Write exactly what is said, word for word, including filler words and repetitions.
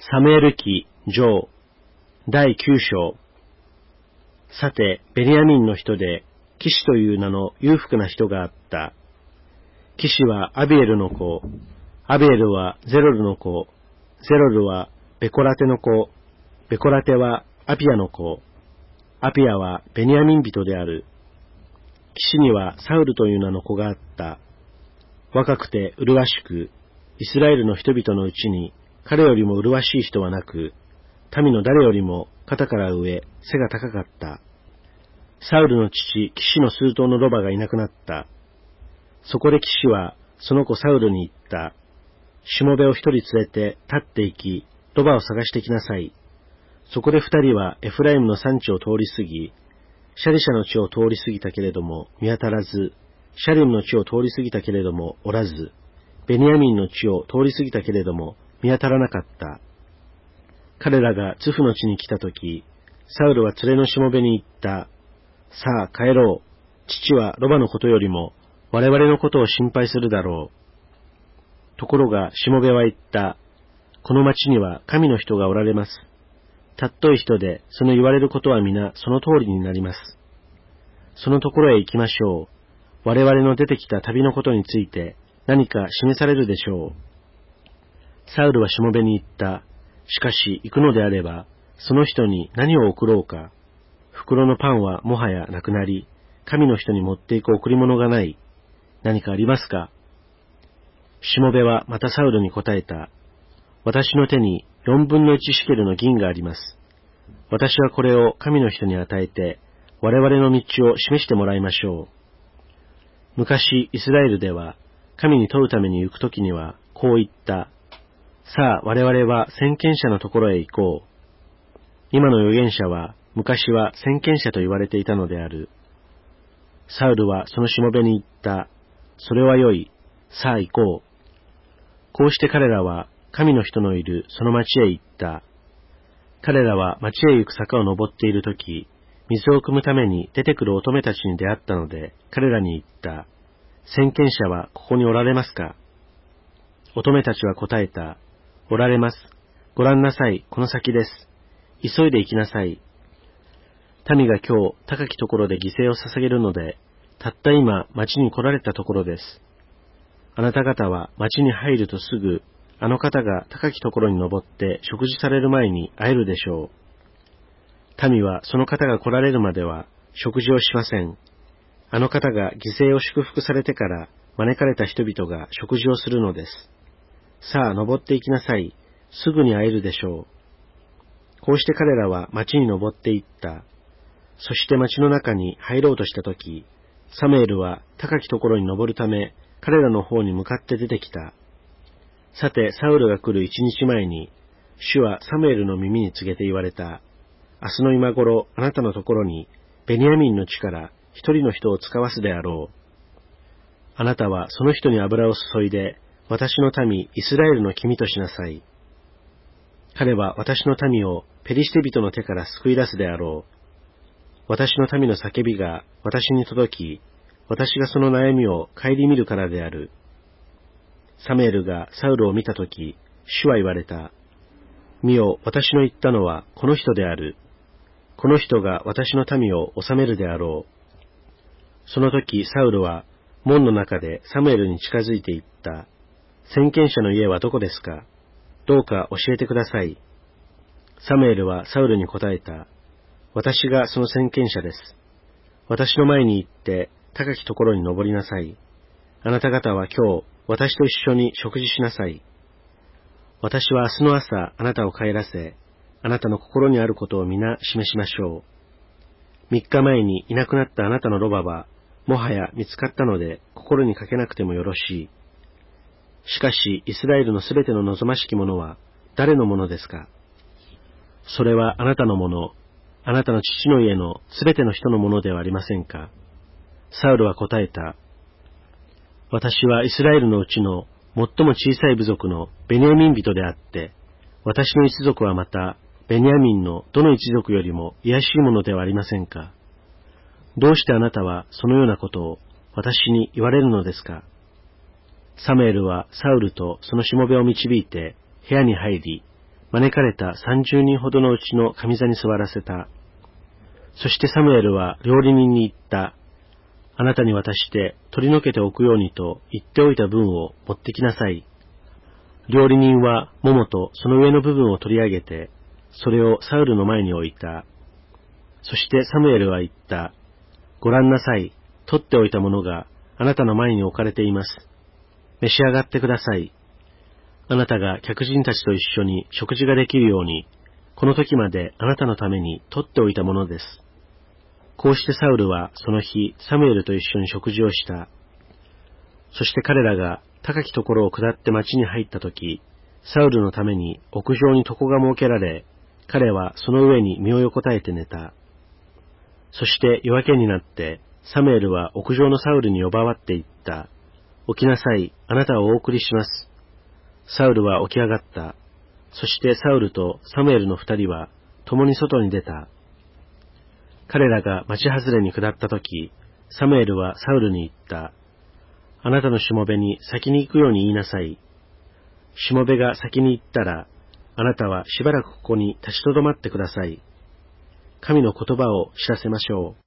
サムエル記上だいきゅう章。さて、ベニヤミンの人で、キシという名の裕福な人があった。キシはアビエルの子、アビエルはゼロルの子、ゼロルはベコラテの子、ベコラテはアピアの子、アピアはベニヤミン人である。キシにはサウルという名の子があった。若くて麗しく、イスラエルの人々のうちに彼よりも麗しい人はなく、民の誰よりも肩から上、背が高かった。サウルの父、キシの数頭のロバがいなくなった。そこでキシはその子サウルに言った。しもべを一人連れて立って行き、ロバを探してきなさい。そこで二人はエフライムの山地を通り過ぎ、シャリシャの地を通り過ぎたけれども見当たらず、シャリムの地を通り過ぎたけれどもおらず、ベニヤミンの地を通り過ぎたけれども見当たらなかった。彼らがツフの地に来たとき、サウルは連れのしもべに言った。さあ帰ろう。父はロバのことよりも我々のことを心配するだろう。ところがしもべは言った。この町には神の人がおられます。たっとい人でその言われることは皆その通りになります。そのところへ行きましょう。我々の出てきた旅のことについて何か示されるでしょう。サウルはしもべに言った。しかし行くのであれば、その人に何を送ろうか。袋のパンはもはやなくなり、神の人に持っていく贈り物がない。何かありますか。しもべはまたサウルに答えた。私の手に四分の一シケルの銀があります。私はこれを神の人に与えて、我々の道を示してもらいましょう。昔イスラエルでは、神に問うために行くときには、こう言った。さあ我々は先見者のところへ行こう。今の預言者は昔は先見者と言われていたのである。サウルはそのしもべに言った。それはよい。さあ行こう。こうして彼らは神の人のいるその町へ行った。彼らは町へ行く坂を登っているとき、水を汲むために出てくる乙女たちに出会ったので、彼らに言った。先見者はここにおられますか。乙女たちは答えた。おられます。ご覧なさい、この先です。急いで行きなさい。民が今日高きところで犠牲を捧げるので、たった今町に来られたところです。あなた方は町に入るとすぐ、あの方が高きところに登って食事される前に会えるでしょう。民はその方が来られるまでは食事をしません。あの方が犠牲を祝福されてから招かれた人々が食事をするのです。さあ登っていきなさい。すぐに会えるでしょう。こうして彼らは町に登っていった。そして町の中に入ろうとしたとき、サムエルは高きところに登るため、彼らの方に向かって出てきた。さて、サウルが来る一日前に、主はサムエルの耳に告げて言われた。明日の今頃、あなたのところに、ベニヤミンの地から一人の人を使わすであろう。あなたはその人に油を注いで、私の民イスラエルの君としなさい。彼は私の民をペリシテ人の手から救い出すであろう。私の民の叫びが私に届き、私がその悩みを顧みるからである。サムエルがサウルを見たとき、主は言われた。見よ、私の言ったのはこの人である。この人が私の民を治めるであろう。その時サウルは門の中でサムエルに近づいていった。先見者の家はどこですか。どうか教えてください。サムエルはサウルに答えた。私がその先見者です。私の前に行って高きところに登りなさい。あなた方は今日私と一緒に食事しなさい。私は明日の朝あなたを帰らせ、あなたの心にあることを皆示しましょう。三日前にいなくなったあなたのロバはもはや見つかったので心にかけなくてもよろしい。しかし、イスラエルのすべての望ましきものは誰のものですか。それはあなたのもの、あなたの父の家のすべての人のものではありませんか。サウルは答えた。私はイスラエルのうちの最も小さい部族のベニヤミン人であって、私の一族はまた、ベニヤミンのどの一族よりも卑しいものではありませんか。どうしてあなたはそのようなことを私に言われるのですか。サムエルはサウルとそのしもべを導いて部屋に入り、 招かれた三十人ほどのうちの上座に座らせた。そしてサムエルは料理人に言った。あなたに渡して取り除けておくようにと言っておいた分を持ってきなさい。料理人は桃とその上の部分を取り上げて、それをサウルの前に置いた。そしてサムエルは言った。ご覧なさい。取っておいたものがあなたの前に置かれています。召し上がってください。あなたが客人たちと一緒に食事ができるように、この時まであなたのために取っておいたものです。こうしてサウルはその日、サムエルと一緒に食事をした。そして彼らが高きところを下って町に入った時、サウルのために屋上に床が設けられ、彼はその上に身を横たえて寝た。そして夜明けになって、サムエルは屋上のサウルに呼ばわって言った。起きなさい、あなたをお送りします。サウルは起き上がった。そしてサウルとサムエルの二人は共に外に出た。彼らが町外れに下ったとき、サムエルはサウルに言った。あなたのしもべに先に行くように言いなさい。しもべが先に行ったら、あなたはしばらくここに立ちとどまってください。神の言葉を知らせましょう。